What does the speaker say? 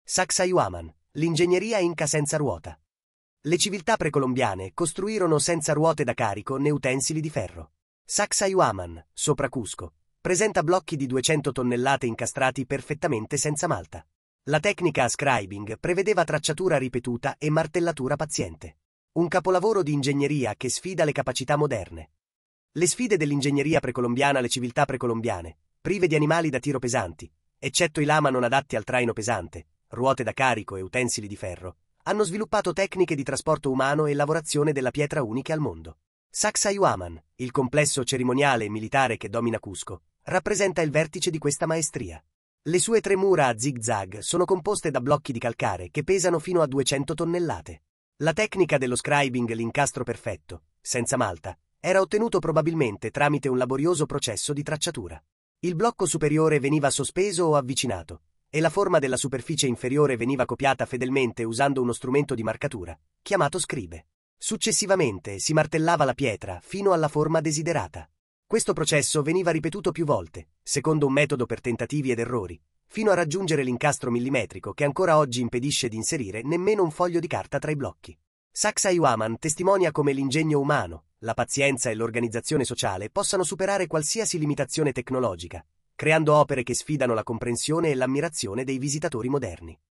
Sacsayhuaman, l'ingegneria inca senza ruota. Le civiltà precolombiane costruirono senza ruote da carico né utensili di ferro. Sacsayhuaman, sopra Cusco, presenta blocchi di 200 tonnellate incastrati perfettamente senza malta. La tecnica scribing prevedeva tracciatura ripetuta e martellatura paziente. Un capolavoro di ingegneria che sfida le capacità moderne. Le sfide dell'ingegneria precolombiana. Le civiltà precolombiane, prive di animali da tiro pesanti, eccetto i lama non adatti al traino pesante, ruote da carico e utensili di ferro, hanno sviluppato tecniche di trasporto umano e lavorazione della pietra uniche al mondo. Sacsayhuaman, il complesso cerimoniale e militare che domina Cusco, rappresenta il vertice di questa maestria. Le sue 3 mura a zig-zag sono composte da blocchi di calcare che pesano fino a 200 tonnellate. La tecnica dello scribing, l'incastro perfetto, senza malta, era ottenuto probabilmente tramite un laborioso processo di tracciatura. Il blocco superiore veniva sospeso o avvicinato, e la forma della superficie inferiore veniva copiata fedelmente usando uno strumento di marcatura, chiamato scribe. Successivamente si martellava la pietra fino alla forma desiderata. Questo processo veniva ripetuto più volte, secondo un metodo per tentativi ed errori, fino a raggiungere l'incastro millimetrico che ancora oggi impedisce di inserire nemmeno un foglio di carta tra i blocchi. Sacsayhuaman testimonia come l'ingegno umano, la pazienza e l'organizzazione sociale possano superare qualsiasi limitazione tecnologica, creando opere che sfidano la comprensione e l'ammirazione dei visitatori moderni.